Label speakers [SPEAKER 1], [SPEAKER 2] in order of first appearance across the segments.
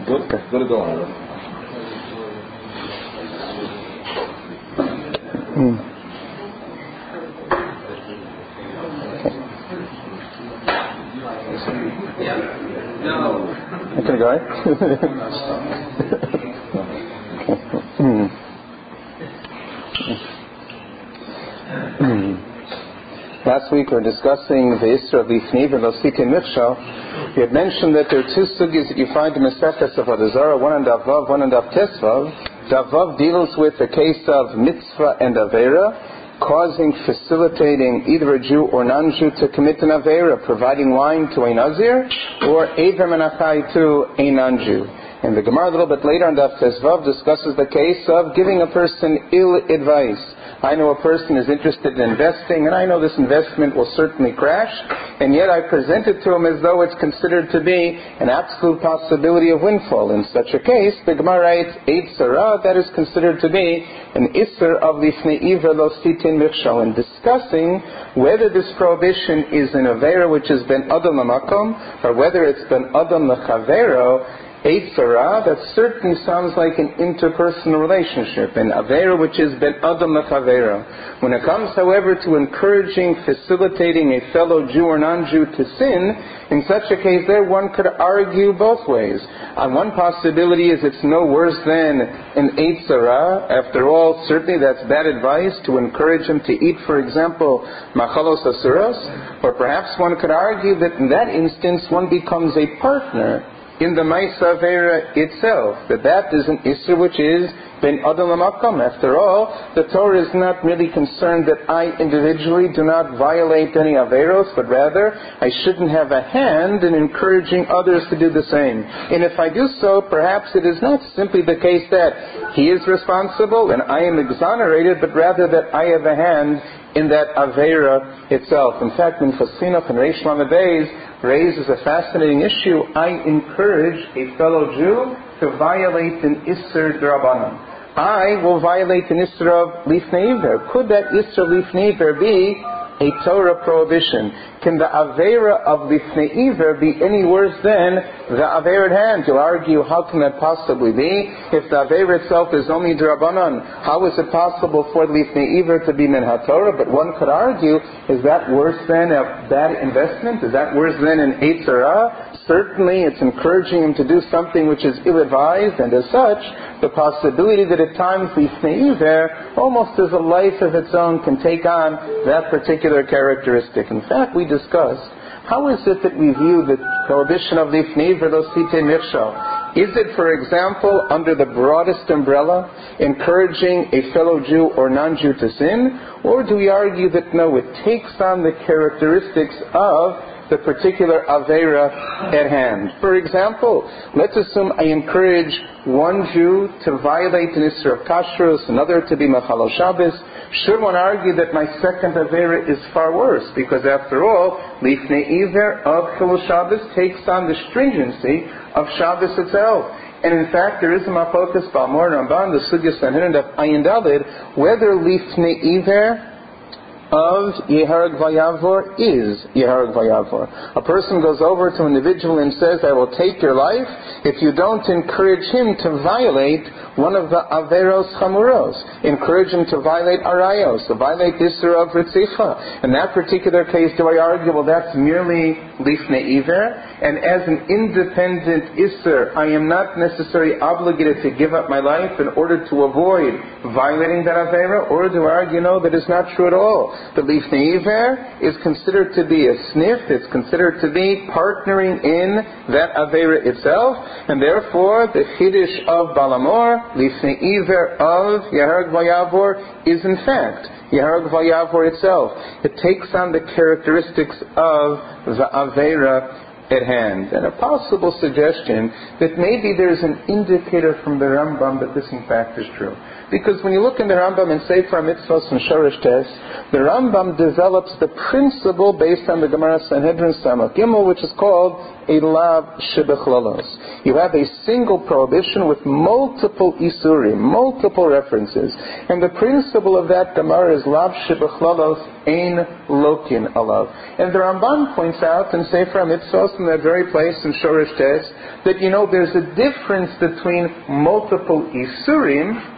[SPEAKER 1] Good to go on.
[SPEAKER 2] I'm going to go ahead. Last week we were discussing the Isra of Lifnei Lo Sitin Michshal. We had mentioned that there are two sugis that you find in Maseches Avodah Zarah, one in Daf Vav, one in Daf Tesvav. Daf Vav deals with the case of mitzvah and avera, causing, facilitating either a Jew or non-Jew to commit an avera, providing wine to a Nazir, or Eiver Menachai to a non-Jew. And the Gemara a little bit later on Daf Tesvav discusses the case of giving a person ill advice. I know a person is interested in investing, and I know this investment will certainly crash, and yet I present it to him as though it's considered to be an absolute possibility of windfall. In such a case, the Gemara writes, Eid Sarah, that is considered to be an Isser of Lifnei Iver Lo Sitin Michshal, and discussing whether this prohibition is an Avera which has been Adam Lamakom, or whether it's been Adam Lechavero. Eid Sarah, that certainly sounds like an interpersonal relationship, an Avera which has been Adam Lechavero. When it comes, however, to encouraging, facilitating a fellow Jew or non-Jew to sin, in such a case there one could argue both ways. One possibility is it's no worse than an Eid Sarah. After all, certainly that's bad advice to encourage him to eat, for example, Machalos Asuros, or perhaps one could argue that in that instance one becomes a partner in the Maisa Avera itself, that is an Isser which is Ben Adam Lamakom. After all, the Torah is not really concerned that I individually do not violate any Averos, but rather I shouldn't have a hand in encouraging others to do the same. And if I do so, perhaps it is not simply the case that he is responsible and I am exonerated, but rather that I have a hand in that Avera itself. In fact, when Chassinuch and Reish Lamed Beis raises a fascinating issue, I encourage a fellow Jew to violate an Isser D'Rabbanan. I will violate an Isser of Lifnei Iver. Could that Isser of Lifnei Iver be a Torah prohibition? Can the Avera of Lifnei Iver be any worse than the Avera at hand? You'll argue, how can that possibly be? If the Avera itself is only D'Rabbanan, how is it possible for Lifnei Iver to be Min HaTorah? But one could argue, is that worse than a bad investment? Is that worse than an Eid Sarah? Certainly it's encouraging him to do something which is ill-advised, and as such, the possibility that at times Lifnei Iver, almost as a life of its own, can take on that particular characteristic. In fact, we discussed, how is it that we view the prohibition of Lifnei Iver Lo Sitin Michshal? Is it, for example, under the broadest umbrella, encouraging a fellow Jew or non-Jew to sin? Or do we argue that no, it takes on the characteristics of the particular Avera at hand? For example, let's assume I encourage one Jew to violate an Isser of Kashrus, another to be Machalo Shabbos. Should one argue that my second Avera is far worse? Because after all, Lifnei Iver of Chilul Shabbos takes on the stringency of Shabbos itself. And in fact, there is a Machokas Balmor Ramban, the Sugya Sanhedrin of Ayin Daled, whether Lifnei Iver of Yehareg Vayavor is Yehareg Vayavor. A person goes over to an individual and says, I will take your life if you don't encourage him to violate one of the Averos Chamuros. Encourage him to violate Arayos, to violate Isser of Ritzicha. In that particular case, do I argue, well, that's merely Lifnei Iver, and as an independent Isser, I am not necessarily obligated to give up my life in order to avoid violating that Avera? Or do I argue, no, that is not true at all? The Lifnei Iver is considered to be a sniff, it's considered to be partnering in that Avera itself, and therefore the Chiddush of Balamor, Lifnei Iver of Yehareg Vayavor, is in fact Yehareg Vayavor itself. It takes on the characteristics of the Avera at hand. And a possible suggestion that maybe there's an indicator from the Rambam that this in fact is true. Because when you look in the Rambam in Sefer Mitzvos and Shorish Tes, the Rambam develops the principle based on the Gemara Sanhedrin Samach Gimel, which is called a lav shebechlalos. You have a single prohibition with multiple isurim, multiple references. And the principle of that Gemara is lav shebechlalos ein lokin alav. And the Ramban points out in Sefer Mitzvos, in that very place in Shorish Tes, that there's a difference between multiple isurim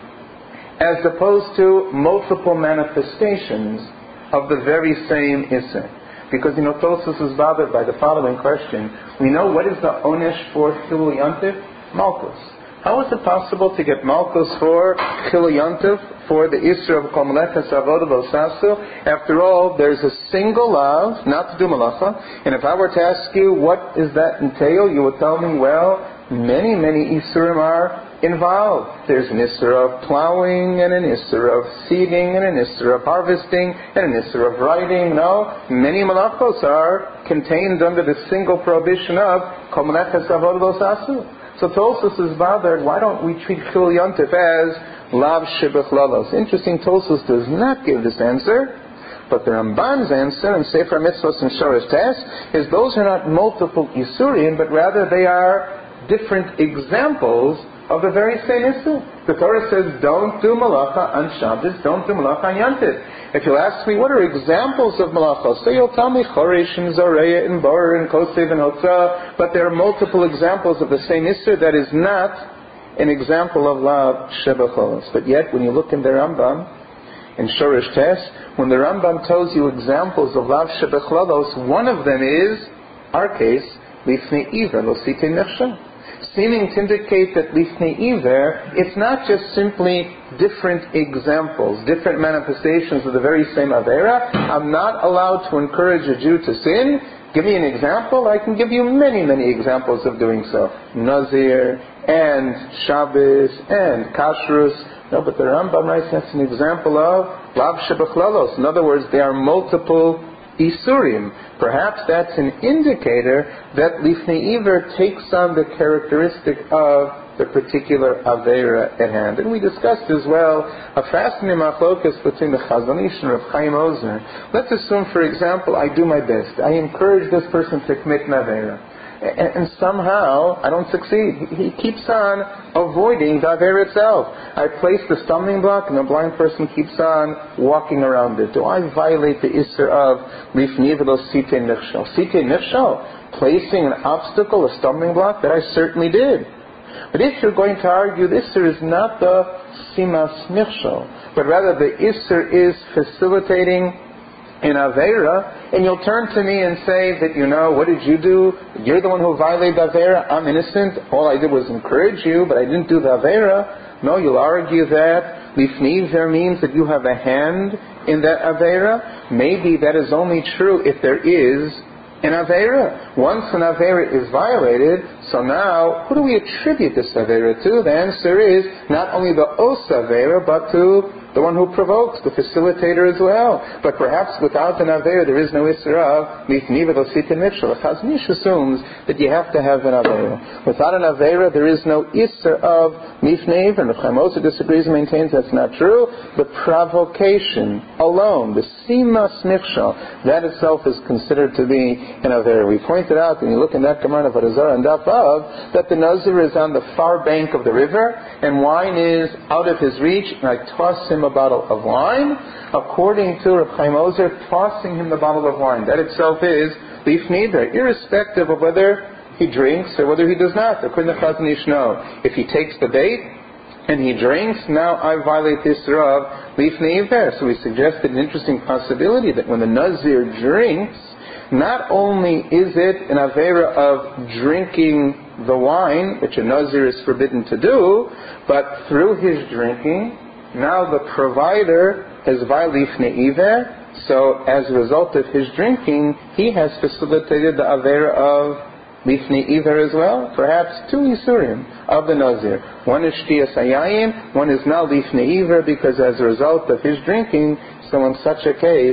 [SPEAKER 2] as opposed to multiple manifestations of the very same Isser. Because, Tosfos is bothered by the following question. We know what is the onesh for Chilul Yantiv? Malchus. How is it possible to get Malchus for Chilul Yantiv, for the Isser of Kol Meleches Avodah V'Osasu? After all, there's a single lav, not to do malacha. And if I were to ask you, what does that entail? You would tell me, well, many Isurim are involved. There's an Isser of plowing, and an Isser of seeding, and an Isser of harvesting, and an Isser of writing. No, many malachos are contained under the single prohibition of Kol Meleches Avodah V'Osasu. So Tosfos is bothered, why don't we treat Chilul Yantif as lav shebechlalos? Interesting, Tosfos does not give this answer. But the Ramban's answer in Sefer Mitzvos and Shorish Tes is those are not multiple Isurim, but rather they are different examples of the very same issue. The Torah says, don't do malacha on Shabbos, don't do malacha on Yantiv. If you'll ask me, what are examples of malachos? So you'll tell me Choresh and Zoreya and Bor and Kosev and Hotzah, but there are multiple examples of the same issue that is not an example of lav shebecholos. But yet, when you look in the Rambam, in Shorish Tes, when the Rambam tells you examples of lav shebecholos, one of them is, our case, lifnei iver lo sitei nechsha. Seeming to indicate that lifnei iver, it's not just simply different examples, different manifestations of the very same avera. I'm not allowed to encourage a Jew to sin. Give me an example. I can give you many examples of doing so. Nazir, and Shabbos, and Kashrus. No, but the Rambam writes that's an example of lav shebechlalos. In other words, there are multiple Isurim. Perhaps that's an indicator that Lifnei Iver takes on the characteristic of the particular Avera at hand. And we discussed as well a fascinating machlokas between the Chazon Ish and Rav Chaim Ozer. Let's assume, for example, I do my best. I encourage this person to commit an Avera. And somehow I don't succeed. He keeps on avoiding the Avera itself. I place the stumbling block and the blind person keeps on walking around it. Do I violate the Isser of Lifnei Iver lo sitei nechshel? Sitei nechshel, placing an obstacle, a stumbling block, that I certainly did. But if you're going to argue the Isser is not the Simas Nechshel, but rather the Isser is facilitating in Avera, and you'll turn to me and say that, what did you do? You're the one who violated the Avera. I'm innocent. All I did was encourage you, but I didn't do the Avera. No, you'll argue that Lifnei Iver means that you have a hand in that Avera. Maybe that is only true if there is an Avera. Once an Avera is violated, so now, who do we attribute this Avera to? The answer is not only the Os Avera, but to the one who provokes, the facilitator as well. But perhaps without an Avera, there is no Isser of Lifnei Iver lo sitei nechshel. The Chazon Ish assumes that you have to have an Avera. Without an Avera, there is no Isser of Lifnei Iver. And Rav Chaim Ozer disagrees and maintains that's not true. The provocation alone, the Simas Nechshel, that itself is considered to be an Avera. We pointed out, when you look in that Gemara of Avodah Zarah and Daf Vav, that the Nazir is on the far bank of the river, and wine is out of his reach, and I toss him a bottle of wine. According to Rav Chaim Ozer, tossing him the bottle of wine, that itself is Lifnei Iver, irrespective of whether he drinks or whether he does not. According to Chazon Ish, no. If he takes the bait and he drinks, now I violate this of Lifnei Iver. So we suggested an interesting possibility that when the Nazir drinks, not only is it an Avera of drinking the wine, which a Nazir is forbidden to do, but through his drinking, now the provider has violated Lifnei Iver, so as a result of his drinking, he has facilitated the Avera of Lifnei Iver as well. Perhaps two Isurim of the Nazir. One is Shtiyas Hayayin, one is now Lifnei Iver, because as a result of his drinking, so in such a case,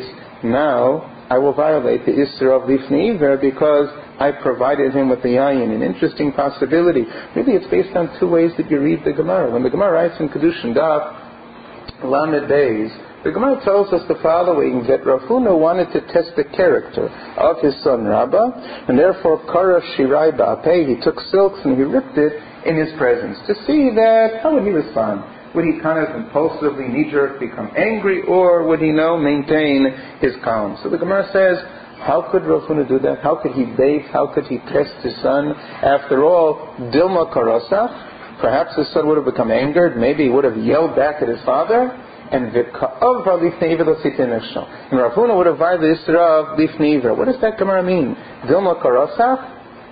[SPEAKER 2] now I will violate the Isser of Lifnei Iver because I provided him with the Yayin. An interesting possibility. Maybe it's based on two ways that you read the Gemara. When the Gemara writes in Kedushin Daf Lamed Beis, the Gemara tells us the following, that Rav Huna wanted to test the character of his son Rabba, and therefore Kara Shirai Ba'apeh, he took silks and he ripped it in his presence to see that, how would he respond? Would he kind of impulsively, knee-jerk, become angry, or would he maintain his calm? So the Gemara says, how could Rav Huna do that? How could he bait? How could he test his son? After all, Dilma Karasa, perhaps his son would have become angered, maybe he would have yelled back at his father, and Rav Huna would have violated the Isra of Lifnei Iver. What does that Gemara mean? Dilma Karasach?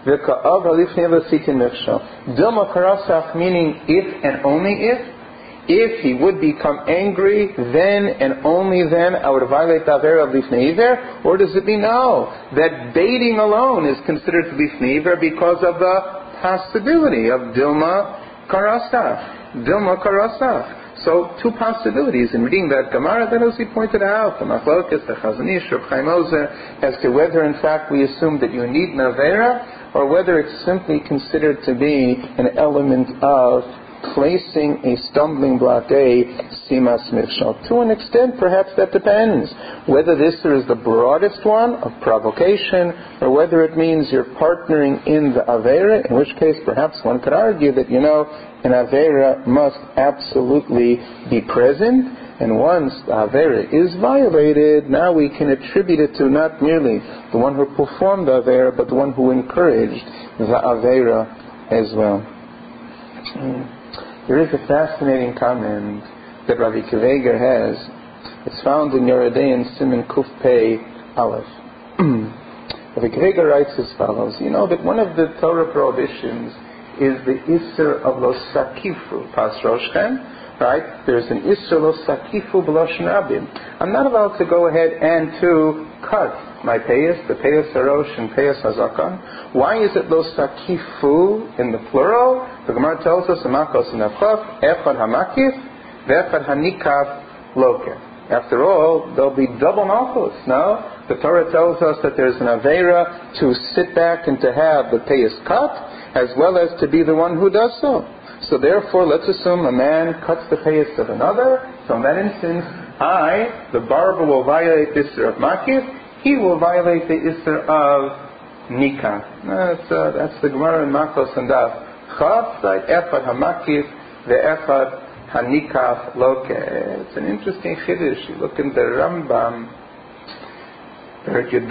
[SPEAKER 2] Dilma Karasach meaning if and only if. If he would become angry, then and only then I would violate the Avera of Lifnei Iver. Or does it mean no? That baiting alone is considered to be Lifnei Iver because of the possibility of Dilma Karasach. Dilma Karasach. So, two possibilities in reading that Gemara, that as we pointed out, the Machlokes, the Chazon Ish, Reb Chaim Ozer, as to whether in fact we assume that you need an Avera, or whether it's simply considered to be an element of placing a stumbling block, a simas mifshal. To an extent, perhaps that depends. Whether this is the broadest one of provocation, or whether it means you're partnering in the Avera, in which case perhaps one could argue that, an Avera must absolutely be present, and once the Avera is violated, now we can attribute it to not merely the one who performed the Avera, but the one who encouraged the Avera as well. There is a fascinating comment that Rabbi Kiveger has. It's found in Yoredein Siman Kuf Pei Aleph. Rabbi Kiveger writes as follows. You know that one of the Torah prohibitions is the Isser of Lo Sakifu Pas Roshchem, right? There's an Isser Lo Sakifu B'Loshen Rabim. I'm not allowed to go ahead and to cut my payas, the payas harosh and payas hazakan. Why is it Lo Sakifu in the plural? The Gemara tells us, Amakos Nefchaf, Echad Hamakif, Ve'echad Hanikaf Loke. After all, there'll be double malchus, no? The Torah tells us that there's an Avera to sit back and to have the payas cut, as well as to be the one who does so. So therefore, let's assume a man cuts the payas of another. So in that instance, the barber, will violate the Isser of Makif. He will violate the Isser of Nikah. That's the Gemara in Makos and Daf. Chav, like Echad HaMakif, Ve'echad HaNikaf Loke. It's an interesting chiddush. You look in the Rambam, the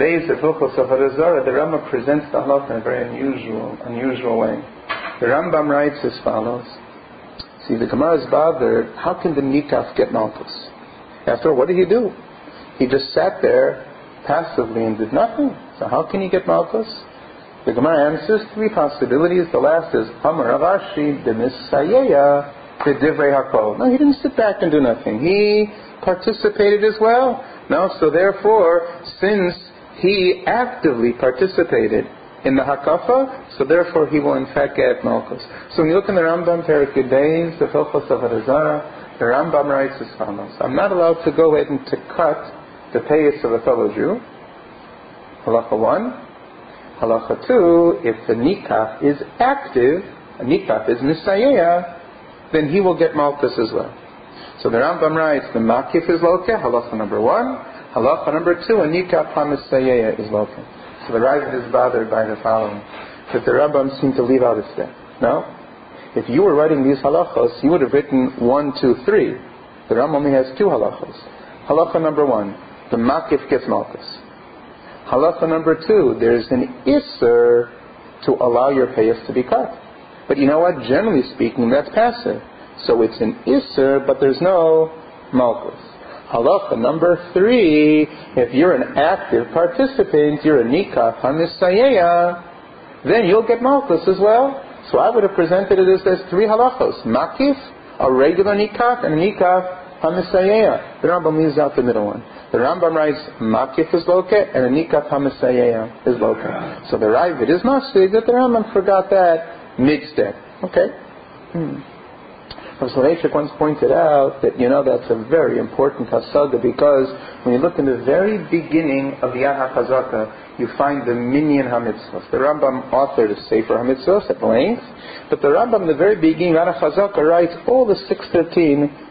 [SPEAKER 2] Rambam presents the halakha in a very unusual way. The Rambam writes as follows. See, the Gemara is bothered, how can the Nikaf get malchus? After all, what did he do? He just sat there passively and did nothing. So how can he get malchus? The Gemara answers three possibilities. The last is Amar Rav Ashi Demisayeya Divrei Hakol. No, he didn't sit back and do nothing. He participated as well. No, so therefore, since he actively participated in the hakafa, so therefore he will in fact get malchus. So when you look in the Rambam Perek Yudbeis, the Hilchos of Arizara, the Rambam writes as follows: I'm not allowed to go ahead and to cut the payas of a fellow Jew. Halacha 1. Halacha 2, if the nikaf is active, a nikaf is misayeya, then he will get malchus as well. So the Rambam writes, the makif is loke, halacha number 1. Halacha number 2, a nikaf ha-misayeya is loke. So the Ravid is bothered by the following, that the Rambam seemed to leave out a step. No? If you were writing these halachos, you would have written 1, 2, 3. The Rambam only has 2 halachos. Halacha number 1, the makif gets malchus. Halacha number 2, there's an isser to allow your payas to be cut. But you know what? Generally speaking, that's passive. So it's an isser, but there's no malchus. Halacha number 3, if you're an active participant, you're a nikaf ha-misayeya, then you'll get malchus as well. So I would have presented it as 3 halachos. Makif, a regular nikaf, and a nikaf ha-misayeya. The Rambam leaves out the middle one. The Rambam writes, Makif is loke, and a nikaf ha-misayeya is loke. So the Ravid is masig that the Rambam forgot that mid-step. Okay? Rav Soloveitchik once pointed out that, that's a very important hasaga, because when you look in the very beginning of the Yad HaChazaka, you find the Minyan HaMitzvos. The Rambam authored a Sefer HaMitzvos at length, but the Rambam in the very beginning of Yad HaChazaka writes all the 613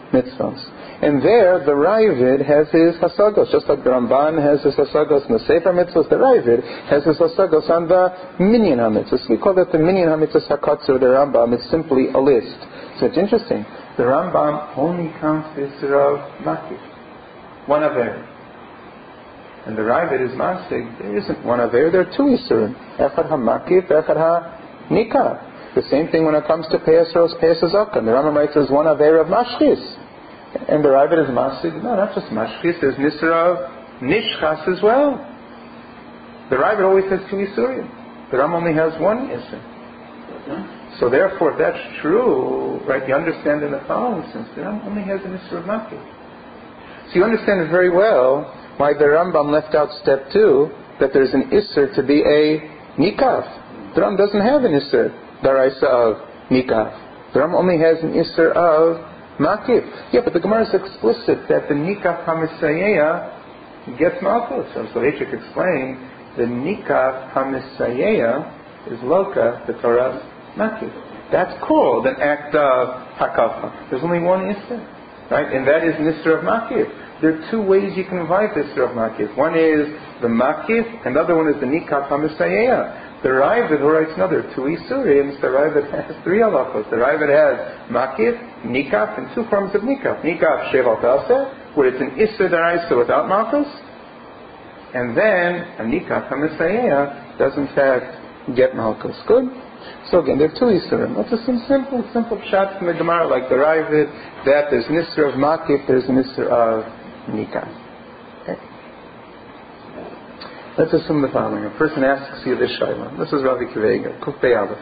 [SPEAKER 2] mitzvahs. And there, the Ravid has his hasagos, just like the Ramban has his hasagos in the Sefer Mitzvahs. The Ravid has his hasagos on the Minyan HaMitzvahs. We call that the Minyan HaMitzvahs HaKatzur. The Rambam is simply a list. So it's interesting. The Rambam only counts the Isser of Makif, one Aver. And the Ravid is Masig. There isn't one Aver. There are two Isserim. Echad HaMakif, Echad HaNikah. The same thing when it comes to Peyas Ros, Peyas Hazakan. The Rambam writes there's one Aver of Mashchis. And the Ravid is Masig. No, not just Mashchis. There's Nisr of Nishchas as well. The Ravid always has two Isurim. The Ram only has one Isur. So therefore, if that's true, right, you understand in the following sense, the Ram only has an Isur of Makif. So you understand very well why the Rambam left out step 2, that there's an Isur to be a Nikaf. The Ram doesn't have an Isur, Daraisa of Nikaf. The Ram only has an Isur of Makif. Yeah, but the Gemara is explicit that the Nikaf HaMisayeh gets Malchus. So Hechik explained, the Nikaf HaMisayeh is Loka, the Torah's Makif. That's called an act of Hakafa. There's only one Isser, right? And that is an Isser of Makif. There are two ways you can vibe the Isser of Makif. One is the Makif, and the other one is the Nikaf HaMisayeh. The Ravid who writes another two Isurim, the Ravid has three halachos. The Ravid has Makif, Nikaf, and two forms of Nikaf. Nikaf Sheval Taseh, where it's an Isur Daraisa without Malchus, and then a Nikaf HaMisayeh does in fact get Malchus. Good? So again, there are two Isurim. Let's just some simple shots from the Gemara like the Ravid, that there's an Isur of Makif, there's an Isur of Nikaf. Let's assume the following. A person asks you this shayla. This is Ravi Kivega, Kufbei Aleph.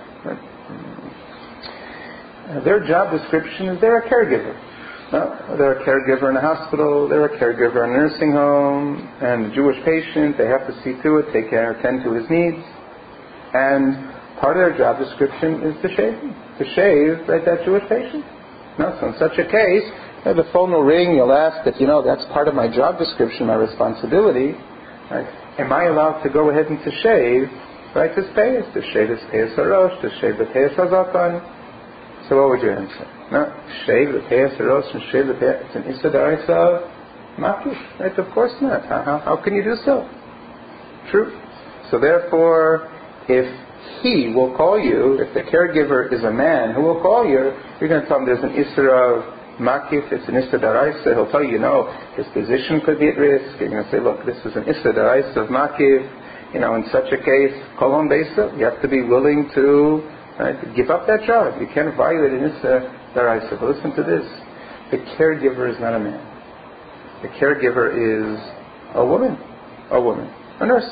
[SPEAKER 2] Their job description is they're a caregiver. They're a caregiver in a hospital, they're a caregiver in a nursing home, and a Jewish patient, they have to see to it, take care, attend to his needs. And part of their job description is to shave that Jewish patient. So in such a case, the phone will ring, you'll ask that, that's part of my job description, my responsibility. Right? Am I allowed to go ahead and to shave, right, his payas, to shave his payas harosh, to shave the payas hazakan? So what would you answer? No, shave the payas harosh and shave the payas, it's an issa daraisa of makif, right? Of course not. How can you do so? True. So therefore, if he will call you, if the caregiver is a man who will call you, you're going to tell him there's an issa of Makif, it's an Issa Daraisa. He'll tell you, his position could be at risk. You're going to say, look, this is an Issa Daraisa of Makif. In such a case, Kolon Beisa, you have to be willing to give up that job. You can't violate an Issa Daraisa. But listen to this. The caregiver is not a man. The caregiver is a woman. A nurse.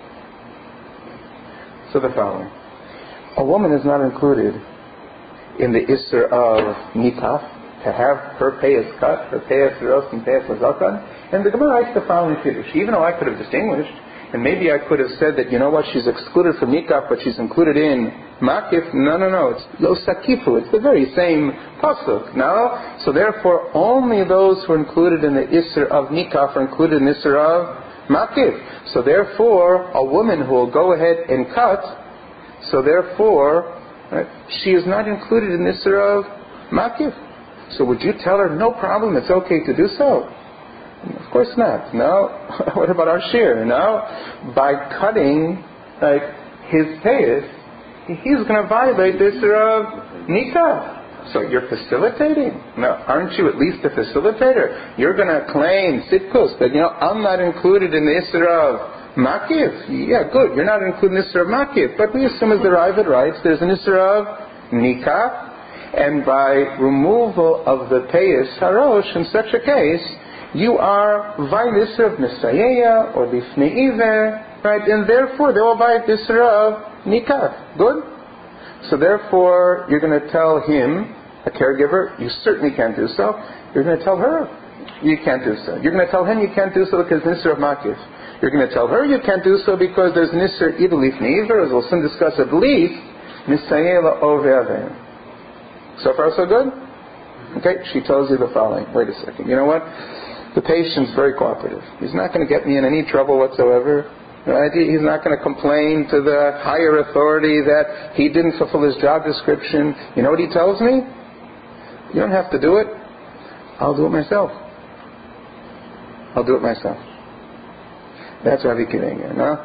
[SPEAKER 2] So the following. A woman is not included in the Isser of Nikaf, to have her payas cut, her payas ros and payas hazakan. And the Gemara writes the following figure. Even though I could have distinguished, and maybe I could have said that, she's excluded from Nikaf, but she's included in Makif. No. It's Lo Sakifu. It's the very same pasuk. No? So therefore, only those who are included in the Isser of Nikaf are included in the Isser of Makif. So therefore, a woman who will go ahead and cut, so therefore, she is not included in the Isser of Makif. So would you tell her, no problem, it's okay to do so? Of course not. No. What about our share? No. By cutting his payas, he's going to violate the Isser of Nikah. So you're facilitating. No, aren't you at least a facilitator? You're going to claim Sitkus that, I'm not included in the Isser of Makif. Yeah, good. You're not included in the Isser of Makif. But we assume, as the Ravid writes, there's an Isser of Nikah. And by removal of the payas harosh, in such a case, you are vayis of Misayeh or Lifnei Iver, right? And therefore, they will buy this of Nikah. Good? So therefore, you're going to tell him, a caregiver, you certainly can't do so. You're going to tell her, you can't do so. You're going to tell him you can't do so because Nisr of Makif. You're going to tell her you can't do so because there's Nisr either Lifnei Iver, as we'll soon discuss at least, Misayeh la'oveh. So far, so good? Okay, she tells you the following. Wait a second. You know what? The patient's very cooperative. He's not going to get me in any trouble whatsoever. Right? He's not going to complain to the higher authority that he didn't fulfill his job description. You know what he tells me? You don't have to do it. I'll do it myself. That's Rabbi Akiva Eiger. No?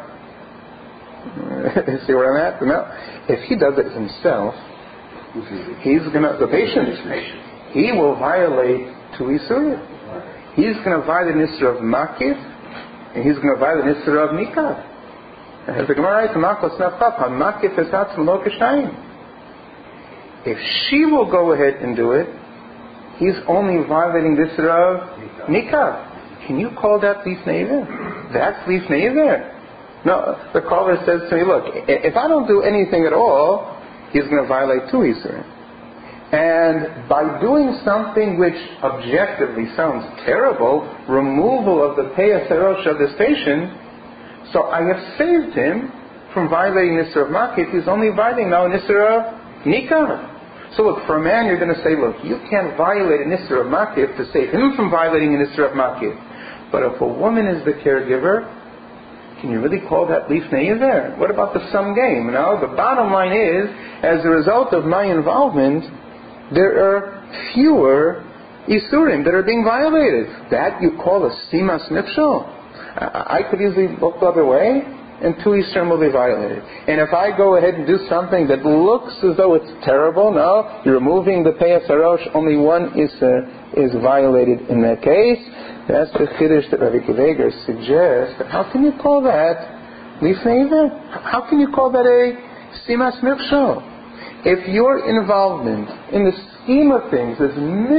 [SPEAKER 2] See where I'm at? No. If he does it himself, he's going to, the patient, he will violate two Isurim. He's going to violate the Isur of Makif, and he's going to violate the Isur of Nikav. As the Gemara writes, Makif is Hatzim Lo K'Shayim. If she will go ahead and do it, he's only violating the Isur of Nikav. Can you call that Lifnei Iver? That's Lifnei Iver. No, the caller says to me, look, if I don't do anything at all, he's going to violate two Isurim. And by doing something which objectively sounds terrible, removal of the Peyas Harosh of this patient, so I have saved him from violating Nisr of Makif. He's only violating now Nisr of Nikah. So look, for a man you're going to say, look, you can't violate a Nisr of Makif to save him from violating a Nisr of Makif. But if a woman is the caregiver, can you really call that Lifnei Iver? What about the sum game? No, the bottom line is, as a result of my involvement, there are fewer Isurim that are being violated. That you call a Simas Nifshal. I could easily look the other way, and two Isurim will be violated. And if I go ahead and do something that looks as though it's terrible, no, you're removing the Peyas Harosh, only one Isur is violated in that case. That's the Chiddush that Rabbi Akiva Eiger suggests. But how can you call that Lifnei Iver? How can you call that a Simas Nifshal? If your involvement in the scheme of things is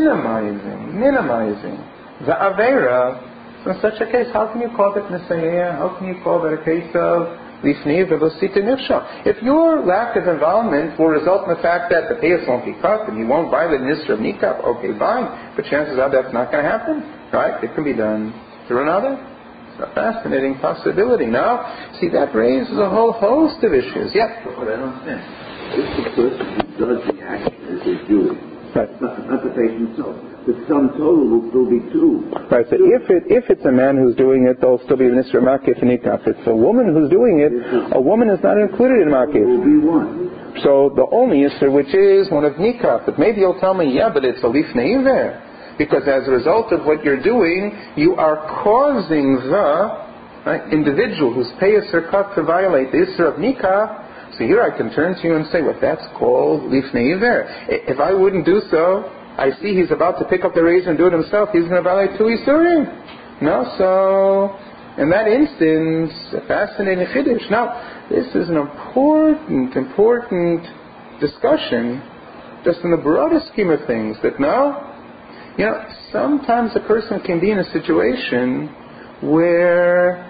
[SPEAKER 2] minimizing the Aveira, so in such a case, how can you call that Nisayah? How can you call that a case of Lifnei Iver L'Sita Nifshal? If your lack of involvement will result in the fact that the Peyas won't be cut and you won't violate the Nisr of Nikah, okay, fine. But chances are that's not going to happen, right? It can be done through another. It's a fascinating possibility. Now, see, that raises a whole host of issues. Yeah.
[SPEAKER 1] But I don't understand. If the person who does the action is doing,
[SPEAKER 2] right,
[SPEAKER 1] not the patient himself, the sum total will still be two.
[SPEAKER 2] Right, so if it's a man who's doing it, there'll still be Nisr Makif and Nikah. If it's a woman who's doing it, a woman is not included in Makif.
[SPEAKER 1] There will be one.
[SPEAKER 2] So the only Isser, which is one of Nikah. But maybe you'll tell me, yeah, but it's a Lifnei Iver. Because as a result of what you're doing, you are causing the individual whose Peyas are cut to violate the Isser of Nikah. So here I can turn to you and say, well, that's called Lifnei Iver. If I wouldn't do so, I see he's about to pick up the razor and do it himself, he's going to violate two Isurim. No, so in that instance, a fascinating Chiddush. Now, this is an important discussion, just in the broader scheme of things, that now, sometimes a person can be in a situation where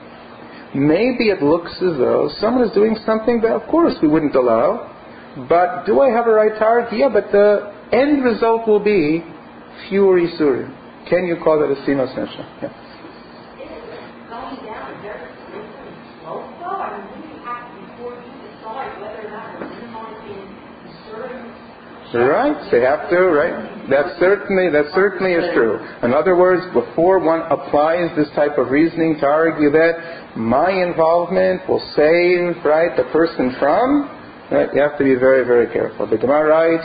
[SPEAKER 2] maybe it looks as though someone is doing something that, of course, we wouldn't allow, but do I have a right to argue? Yeah, but the end result will be fewer Isurim. Can you call that a Simas Nefshah? Yeah.
[SPEAKER 3] Is it going down a very slippery slope, though? I mean, you have to, before you decide whether or not you're minimizing Isurim.
[SPEAKER 2] Right, so you have to, right? That certainly is true. In other words, before one applies this type of reasoning to argue that my involvement will save, right, the person from, right, you have to be very, very careful. The Gemara writes,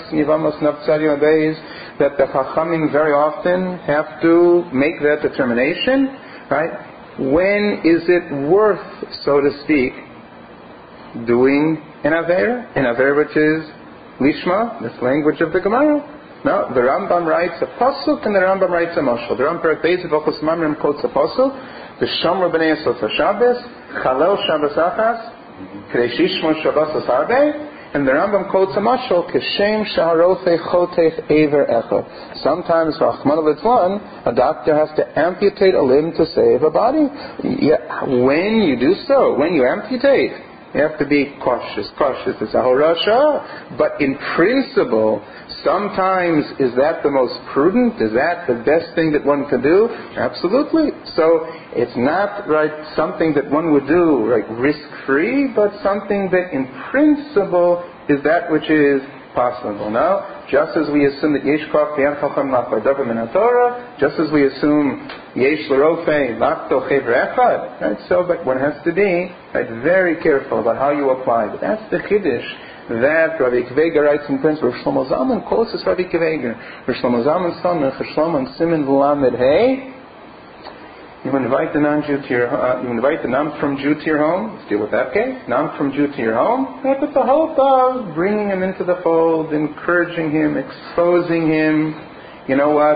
[SPEAKER 2] that the Chachamim very often have to make that determination, right? When is it worth, so to speak, doing an Aveira which is Lishma, this language of the Gemara? No, the Rambam writes a pasuk and the Rambam writes a mashal. The Rambam writes V'chos Mamrim quotes a pasuk, V'shamru b'nei esot Shabbos, Chalel Shabbos achas, K'dei shishmo Shabbos harbe, and the Rambam quotes a mashal, K'shem shaharotei chotech ever echad. Sometimes, Rachmana litzlan, a doctor has to amputate a limb to save a body. When you do so, when you amputate, you have to be cautious. It's a horasha. But in principle, sometimes, is that the most prudent? Is that the best thing that one can do? Absolutely. So it's not something that one would do risk-free, but something that in principle is that which is possible. Now, just as we assume that yesh koch v'yan chacham la'chadav min haTorah, just as we assume yesh l'rofei la'chto chever echad, right? So, but one has to be very careful about how you apply. But that's the chiddush that Rabbi Akiva writes in principle. Rav Shlomo Zalman quotes this Rabbi Akiva. Rav Shlomo Zalman Samech, Rav Shlomo and Siman V'Lamed Hey. You invite the non-Jew to your you invite the non-from Jew to your home. Let's deal with that case. Non-from Jew to your home. That's with the hope of bringing him into the fold, encouraging him, exposing him. You know what?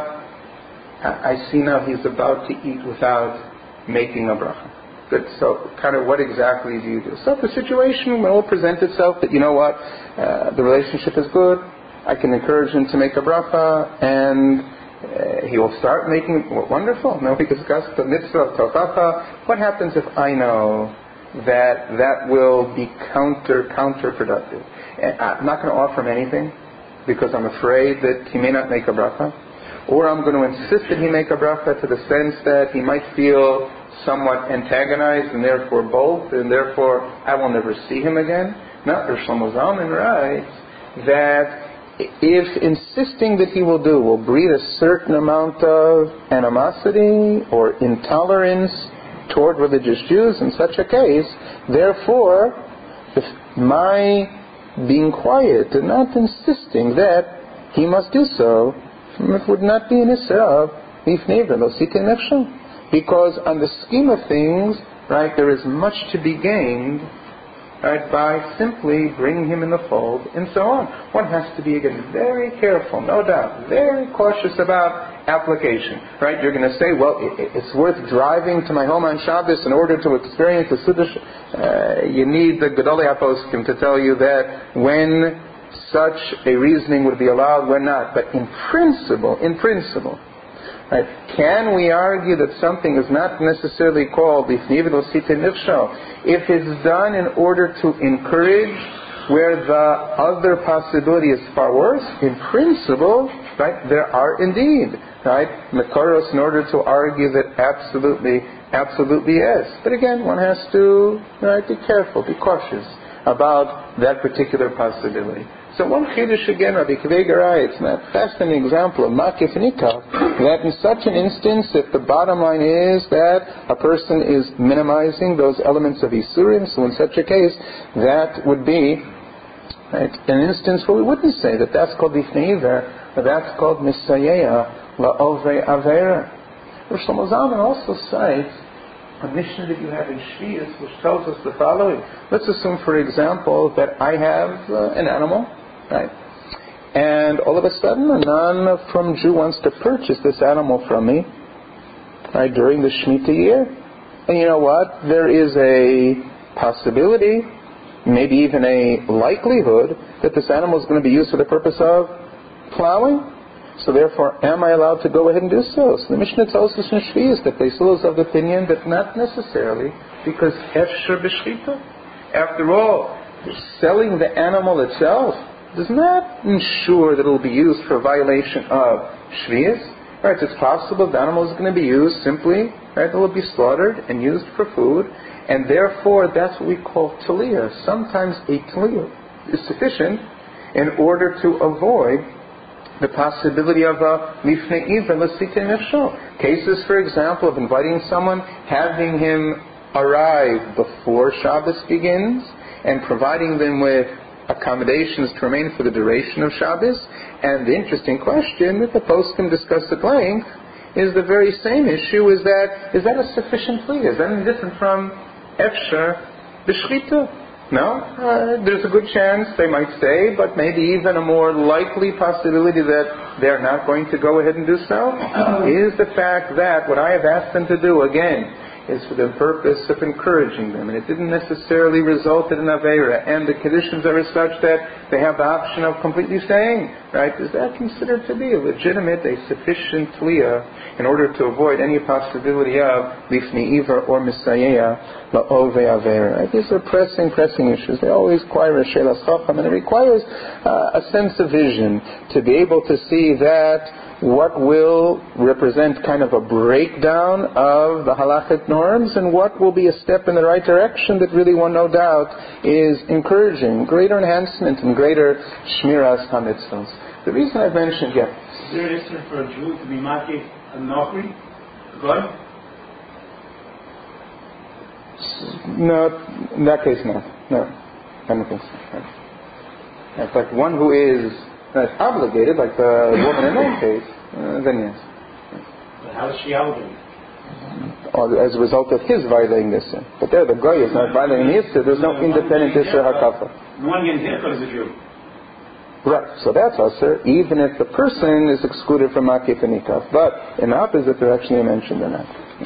[SPEAKER 2] I see now he's about to eat without making a bracha. Good. So, kind of what exactly do you do? So, the situation will present itself that, you know what, the relationship is good. I can encourage him to make a bracha, and he will start making. Wonderful. Now we discussed the mitzvah of tochacha. What happens if I know that will be counterproductive? And I'm not going to offer him anything because I'm afraid that he may not make a bracha, or I'm going to insist that he make a bracha to the sense that he might feel somewhat antagonized and therefore bold, and therefore I will never see him again. Now, Rav Shlomo Zalman writes that if insisting that he will breed a certain amount of animosity or intolerance toward religious Jews in such a case, therefore, if my being quiet and not insisting that he must do so, it would not be an issur of lifnei v'lo sitei nefsho. Because on the scheme of things, right, there is much to be gained, right, by simply bringing him in the fold and so on. One has to be, again, very careful, no doubt, very cautious about application, right? You're going to say, well, it's worth driving to my home on Shabbos in order to experience the Suddush. You need the Gedolei HaPoskim to tell you that when such a reasoning would be allowed, when not. But in principle, right, can we argue that something is not necessarily called lifnei v'lo sitei nefsho if it's done in order to encourage where the other possibility is far worse? In principle, right, there are indeed, right, mekaros in order to argue that absolutely yes. But again, one has to, right, be careful, be cautious about that particular possibility. So one chiddush again, Rabbi Akiva writes, and a fascinating example of makif nikah, that in such an instance, if the bottom line is that a person is minimizing those elements of isurim, so in such a case, that would be, right, an instance where we wouldn't say that that's called lifnei iver, but that's called misayeya la'ovei avera. Rav Shlomo Zalman also cites a mission that you have in Shvius, which tells us the following. Let's assume, for example, that I have an animal, right? And all of a sudden, a non-from Jew wants to purchase this animal from me, right, during the Shemitah year. And you know what? There is a possibility, maybe even a likelihood, that this animal is going to be used for the purpose of plowing. So therefore, am I allowed to go ahead and do so? So the Mishnah tells us in Shvius that Beisul is of the opinion that not necessarily, because Efshar b'shchita. After all, selling the animal itself does not ensure that it will be used for violation of Shvius. Right, it's possible the animal is going to be used simply, right, it will be slaughtered and used for food, and therefore that's what we call taliyah. Sometimes a taliyah is sufficient in order to avoid the possibility of a lifnei iver lo sitei nefsho. Cases, for example, of inviting someone, having him arrive before Shabbos begins, and providing them with accommodations to remain for the duration of Shabbos. And the interesting question that the poskim discuss at length is the very same issue: is that a sufficient plea? Is that any different from efshar b'shchita? No, there's a good chance, they might say, but maybe even a more likely possibility that they're not going to go ahead and do so is the fact that what I have asked them to do, again, is for the purpose of encouraging them, and it didn't necessarily result in an Aveira, and the conditions are as such that they have the option of completely saying, right, is that considered to be a legitimate, a sufficient tliyah in order to avoid any possibility of lifnei iver or misayeya la'ovei Aveira? Right? These are pressing issues. They always require a shelas chacham, and it requires a sense of vision to be able to see that what will represent kind of a breakdown of the halachic norms and what will be a step in the right direction that really, one no doubt, is encouraging greater enhancement and greater shmiras hamitzvos. The reason I've mentioned,
[SPEAKER 4] Is there an issue for a Jew to be makif a nokri? God?
[SPEAKER 2] No, in that case, no. I don't think so. It's like one who is obligated, like the woman in that case, then yes.
[SPEAKER 4] But how is she obligated?
[SPEAKER 2] Or as a result of his violating the Isser. But there, the Goy is not violating the Isser. There's no independent Isser HaKafa.
[SPEAKER 4] The one getting Zirka is a Jew.
[SPEAKER 2] Right, so that's Isser, even if the person is excluded from Makif and Nikaf. But in the opposite direction, I mentioned or not.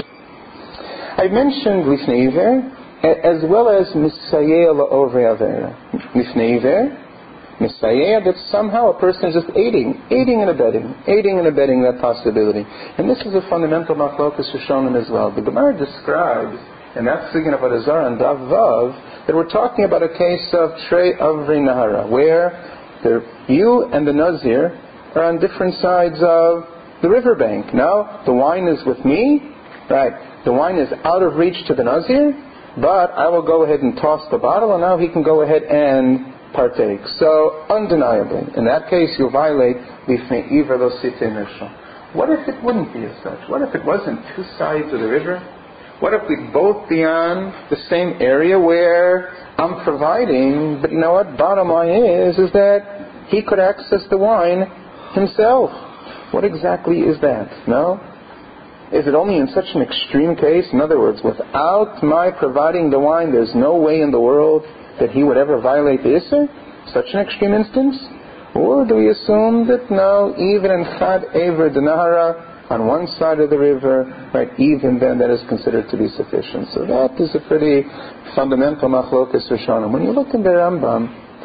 [SPEAKER 2] I mentioned Lifnei Iver, as well as Misayeh La'ovei Avera. Lifnei Iver, Misayeh, that somehow a person is just aiding and abetting that possibility. And this is a fundamental machlokas Rishonim as well. The Gemara describes, and that's speaking of Avodah Zarah and Dav Vav, that we're talking about a case of Trei Avrei Nahara, where you and the Nazir are on different sides of the riverbank. Now, the wine is with me, right? The wine is out of reach to the Nazir, but I will go ahead and toss the bottle, and now he can go ahead and partake. So, undeniably, in that case, you violate Lifnei Iver Lo Sitei Mishal. What if it wouldn't be as such? What if it wasn't two sides of the river? What if we'd both be on the same area where I'm providing, but you know what? Bottom line is that he could access the wine himself. What exactly is that? No? Is it only in such an extreme case? In other words, without my providing the wine, there's no way in the world that he would ever violate the Isser? Such an extreme instance? Or do we assume that no, even in Chad Ever Denahara, on one side of the river, right, even then that is considered to be sufficient. So that is a pretty fundamental machlokas Rishonim. When you look in the Rambam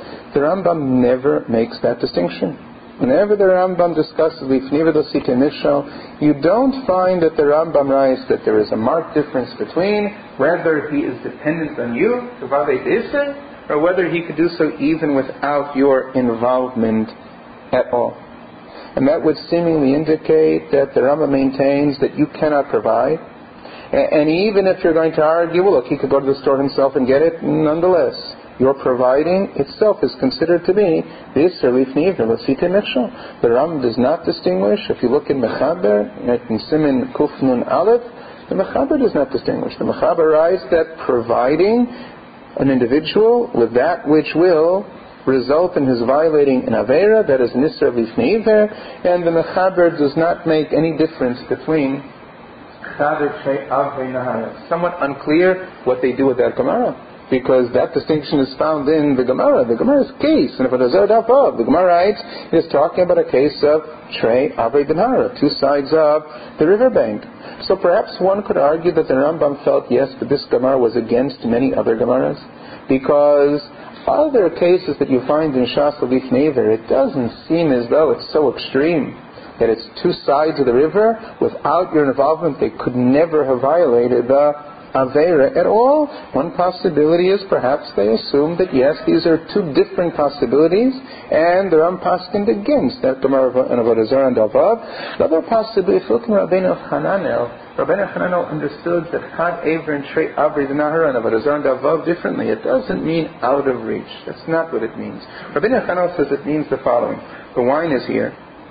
[SPEAKER 2] never makes that distinction. Whenever the Rambam discusses Lifnei Iver Lo Sitei Mishal, you don't find that the Rambam writes that there is a marked difference between whether he is dependent on you to violate the Isser, or whether he could do so even without your involvement at all. And that would seemingly indicate that the Rambam maintains that you cannot provide. And even if you're going to argue, well, look, he could go to the store himself and get it, nonetheless, your providing itself is considered to be the Isser Lifnei Iver Lo Sitei Mishal. The Rambam does not distinguish. If you look in Mechaber, in Siman Kuf Nun Aleph, the Mechaber does not distinguish. The Mechaber writes that providing an individual with that which will result in his violating an Avera, that is Nisr Lifnei Iver, and the Mechaber does not make any difference between Chader Trei Avrei Nahara. Somewhat unclear what they do with that Gemara, because that distinction is found in the Gemara. The Gemara's case, and if it is Dav Vav, the Gemara writes, it is talking about a case of Trei Avrei Nahara, two sides of the riverbank. So perhaps one could argue that the Rambam felt, yes, but this Gemara was against many other Gemaras, because other cases that you find in Shas Lifnei Iver, it doesn't seem as though it's so extreme that it's two sides of the river. Without your involvement, they could never have violated the Avera at all. One possibility is perhaps they assume that yes, these are two different possibilities, and the Ram paskined against that Gemara and Avodah Zarah and Dav Vav. Another possibility, if you look at Rabbeinu Hananel understood that Chad Ever and Trei Avrei Nahara and Avodah Zarah and Dav Vav differently. It doesn't mean out of reach. That's not what it means. Rabbeinu Hananel says it means the following: the wine is here,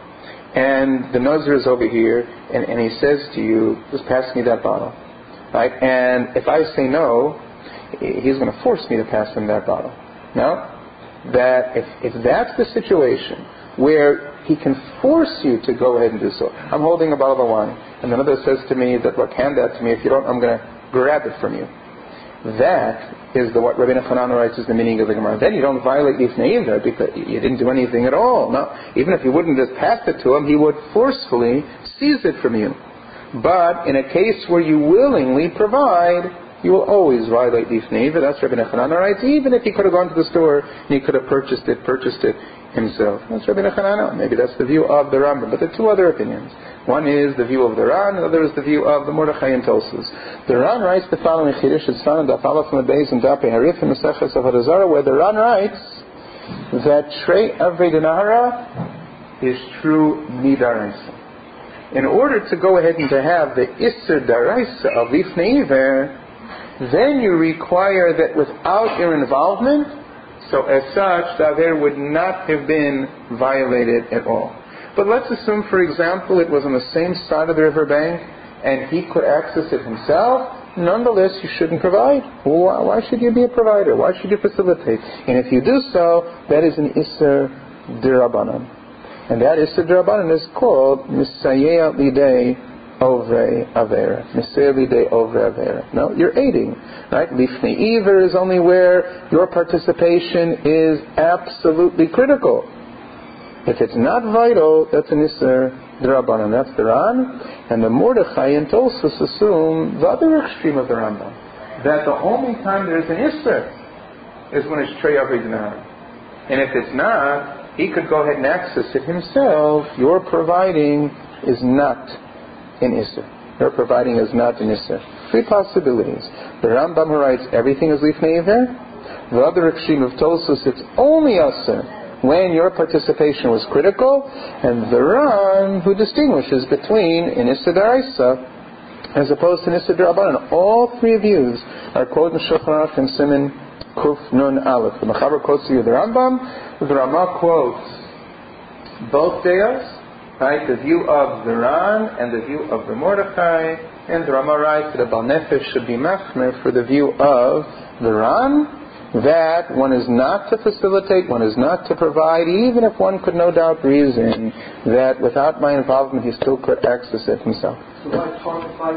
[SPEAKER 2] and the Nazir is over here, and he says to you, just pass me that bottle. Right? And if I say no, he's going to force me to pass him that bottle. No? That if that's the situation where he can force you to go ahead and do so. I'm holding a bottle of wine, and another says to me that, look, hand that to me. If you don't, I'm going to grab it from you. That is what Rabbeinu Hanan writes is the meaning of the Gemara. Then you don't violate Lifnei Iver because you didn't do anything at all. No, even if you wouldn't have passed it to him, he would forcefully seize it from you. But in a case where you willingly provide, you will always violate Lifnei Iver. That's Rabbeinu Hanan writes. Even if he could have gone to the store and he could have purchased it himself. That's Rabbeinu Hanan. Maybe that's the view of the Rambam. But there are two other opinions. One is the view of the Ran, and the other is the view of the Mordechai and Tosfos. The Ran writes the following Chiddush. It's found in Daf Aleph from the Beis and Daf Harif in Maseches Avodah Zarah, where the Ran writes that Trei Avrei Nahara is true midaraisa. In order to go ahead and to have the Isser Daraisa of Lifnei Iver, then you require that without your involvement, so as such, the Aver would not have been violated at all. But let's assume, for example, it was on the same side of the riverbank, and he could access it himself, nonetheless you shouldn't provide. Why should you be a provider? Why should you facilitate? And if you do so, that is an Isser D'Rabbanan. And that Isser D'Rabbanan is called Misayeh Lidei Ovre Avera. Misayeh Lidei Ovre Avera. No, you're aiding. Right? Lifnei Iver is only where your participation is absolutely critical. If it's not vital, that's an Isser D'Rabbanan. That's the Ran. And the Mordechai and Tosfos assume the other extreme of the Rambam, that the only time there's an Isser is when it's Trei Avri D'Nahar. And if it's not, he could go ahead and access it himself. Your providing is not an Isser. Your providing is not an Isser. Three possibilities. The Rambam writes everything is Lifnei Iver. The other extreme of Tosfos, it's only Isser when your participation was critical, and the Ran who distinguishes between an Isser D'Oraisa as opposed to an Isser D'Rabbanan. All three views are quoted in Shulchan Aruch and Siman Kuf Nun Aleph. The Mechaber quotes you the Rambam, the Rama quotes both Deos, right, the view of the Ran and the view of the Mordechai, and the Rama writes that a Baal Nefesh should be machmer for the view of the Ran, that one is not to facilitate, one is not to provide, even if one could no doubt reason that without my involvement he still could access it himself.
[SPEAKER 1] So if I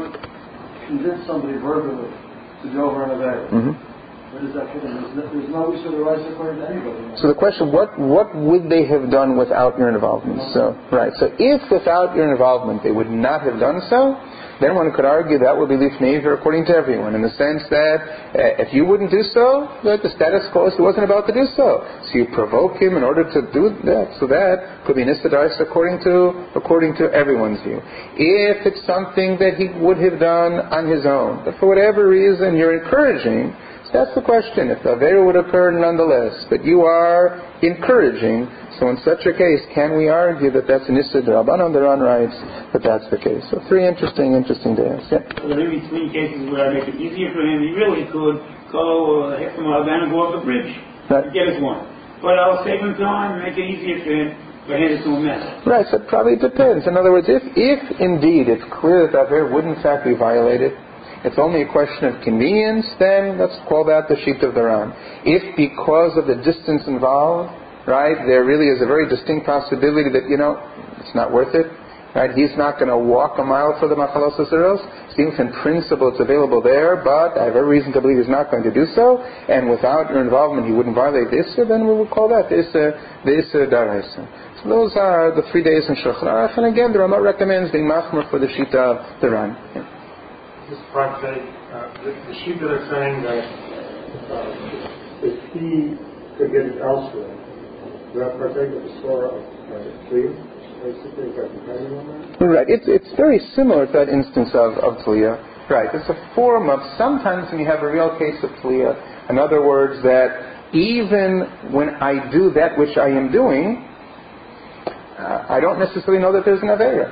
[SPEAKER 1] convince somebody verbally to go over an event, what does that put in? There's no Isser D'Oraisa according to anybody.
[SPEAKER 2] So the question, what would they have done without your involvement? So if without your involvement they would not have done so, then one could argue that would be Lifnei Iver according to everyone, in the sense that if you wouldn't do so, that the status quo is he wasn't about to do so. So you provoke him in order to do that. So that could be an Isser D'Oraisa according to everyone's view. If it's something that he would have done on his own, but for whatever reason you're encouraging, so that's the question. If the Avera would occur nonetheless, but you are encouraging, so in such a case, can we argue that that's an Isser D'Rabbanan? The Ran writes that that's the case. So three interesting days. Yeah.
[SPEAKER 4] So there may be three cases where I make it easier for him. He really could go half a mile down and go off the bridge and get his one. But I'll save him time and make it easier for him by handing it to a man.
[SPEAKER 2] Right, so it probably depends. In other words, if indeed it's clear that the Avera would in fact be violated, it's only a question of convenience, then let's call that the sheet of the Ran. If because of the distance involved, right, there really is a very distinct possibility that, it's not worth it, right, he's not going to walk a mile for the Machalos Asuros. Seems in principle it's available there, but I have every reason to believe he's not going to do so, and without your involvement he wouldn't violate the Isser, then we will call that the Isser D'Oraisa. So those are the 3 days in Shulchan Aruch, and again the Rama recommends being machmer for the sheet of the Ran. Yeah.
[SPEAKER 5] Just practically, the sheet that are saying that if he could get it elsewhere, do I partake of the Torah of Tzliya? Basically, is that depending on that?
[SPEAKER 2] Right. It's very similar to that instance of Tzliya. Right. It's a form of sometimes when you have a real case of Tzliya, in other words, that even when I do that which I am doing, I don't necessarily know that there's an Avera.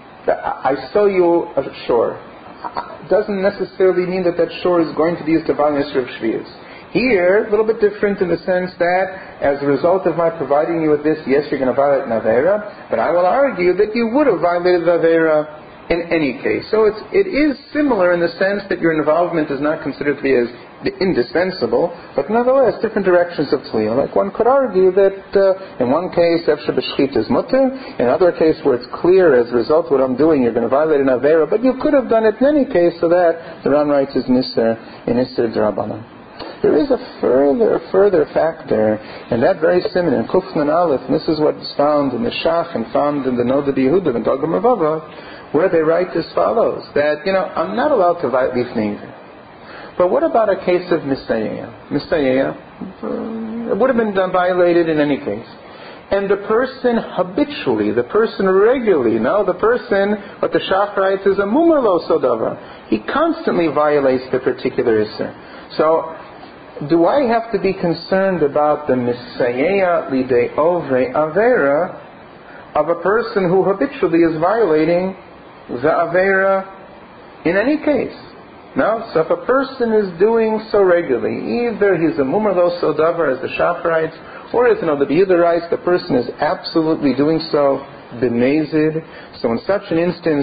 [SPEAKER 2] I sell you a shore. Doesn't necessarily mean that shore is going to be used to violate Isser of Shvius. Here, a little bit different in the sense that as a result of my providing you with this, yes, you're going to violate an Avera, but I will argue that you would have violated the Avera in any case. So it is similar in the sense that your involvement is not considered to be as indispensable, but nevertheless different directions of Tzliya. Like one could argue that in one case Efshar B'Shchit is mutter, in another case where it's clear as a result of what I'm doing you're going to violate an Avera, but you could have done it in any case, so that the Ran writes is an Isser D'Rabbanan. There is a further factor, and that very similar in Kuf Nun Aleph, and this is what is found in the Shach and found in the Noda B'Yehuda and Dogma Mavava, where they write as follows, that, I'm not allowed to violate Lifnei Iver. But what about a case of Misayeh? Misayeh, it would have been violated in any case. And the person habitually, the person regularly, what the Shach writes is a Mumar Lo Sodava. He constantly violates the particular Isser. So, do I have to be concerned about the Misayeh Lidei Ovre Avera of a person who habitually is violating the Avera in any case? No? So if a person is doing so regularly, either he's a Mumar Lo Sodavar, as the Shach writes, or as the Yehuda writes, the person is absolutely doing so b'mezid. So in such an instance,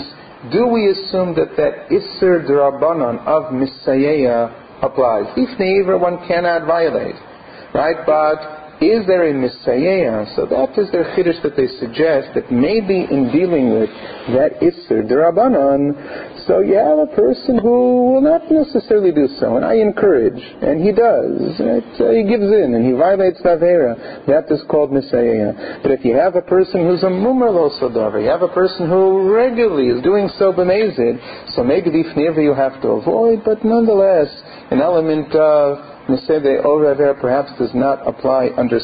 [SPEAKER 2] do we assume that Isser D'Rabbanan of Misayea applies? Lifnei Iver one cannot violate, right? But is there a Misayea? So that is their chiddush that they suggest, that maybe in dealing with that Isser D'Rabbanan, so you have a person who will not necessarily do so, and I encourage, and he does, right? He gives in and he violates the Avera. That is called Misayea. But if you have a person who's a Mumar Lo Sodavar, you have a person who regularly is doing so b'mezid, so maybe Lifnei Iver you have to avoid, but nonetheless, an element of Misayea Over perhaps does not apply under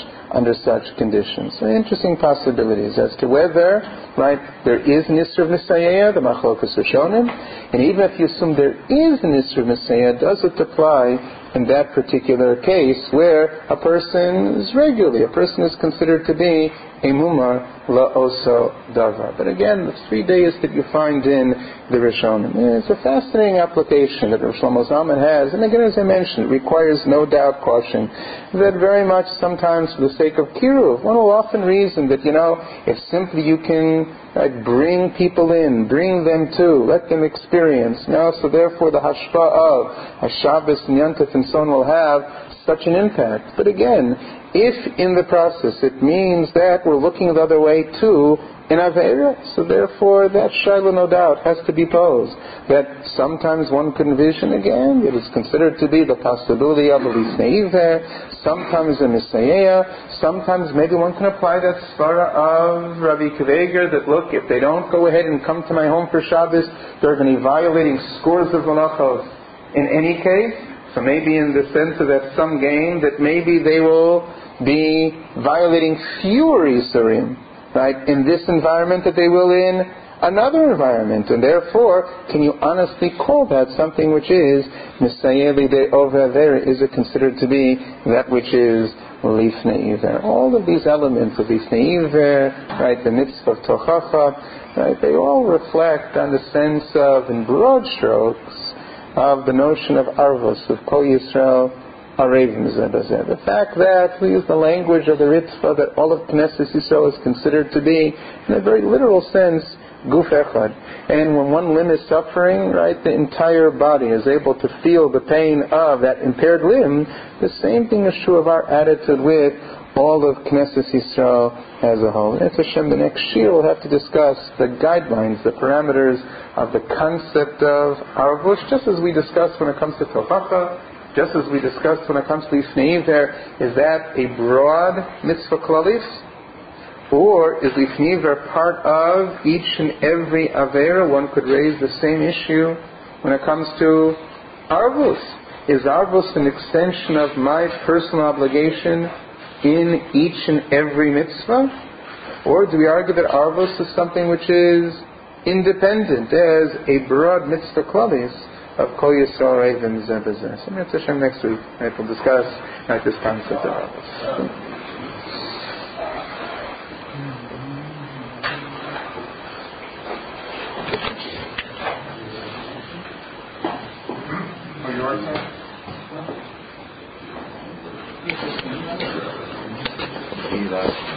[SPEAKER 2] such conditions. So interesting possibilities as to whether, right, there is an Isser of Misayea, the Machlokas Rishonim, and even if you assume there is an Isser of Misayea, does it apply in that particular case where a person is considered to be a Mumar La'oso Davar. But again, the 3 days that you find in the Rishonim, it's a fascinating application that Rosh Shlomo Zalman has, and again, as I mentioned, it requires no doubt caution, that very much sometimes for the sake of Kiruv, one will often reason that, if simply you can bring people in, bring them to, let them experience, so therefore the hashpa of Shabbos and Yontif and so on will have such an impact. But again, if in the process it means that we're looking the other way too in Aveira, so therefore that shaila no doubt has to be posed. That sometimes one could envision again, it is considered to be the possibility of a Lifnei Iver, sometimes a Misayea, sometimes maybe one can apply that svara of Rabbi Kveger that look, if they don't go ahead and come to my home for Shabbos, they're going to be violating scores of malachos in any case. So maybe in the sense of that some game that maybe they will be violating fewer Isurim, right, in this environment that they will in another environment. And therefore, can you honestly call that something which is Misayea Lidei Over Avera? Is it considered to be that which is Lifnei Iver? All of these elements of Lifnei Iver, right, the mitzvah of Tochacha, right, they all reflect on the sense of, in broad strokes, of the notion of Arvos, of Kol Yisrael Arevim Zebazeh. The fact that we use the language of the Ritva that all of Knesset Yisrael is considered to be, in a very literal sense, Guf Echad. And when one limb is suffering, right, the entire body is able to feel the pain of that impaired limb. The same thing is true of our attitude with all of Knesset Yisrael as a whole. And Hashem, the next year we'll have to discuss the guidelines, the parameters of the concept of Arvush, just as we discussed when it comes to Tochacha, just as we discussed when it comes to Lifnei Iver. Is that a broad mitzvah klalis? Or is Lifnei Iver part of each and every Avera? One could raise the same issue when it comes to Arvus. Is Arvus an extension of my personal obligation in each and every mitzvah? Or do we argue that Arvus is something which is independent as a broad mitzvah klalis of Kol Yisrael Revim Zebazeh? So Mitzvah Hashem next week we'll discuss this concept of Arvus.
[SPEAKER 6] Yours?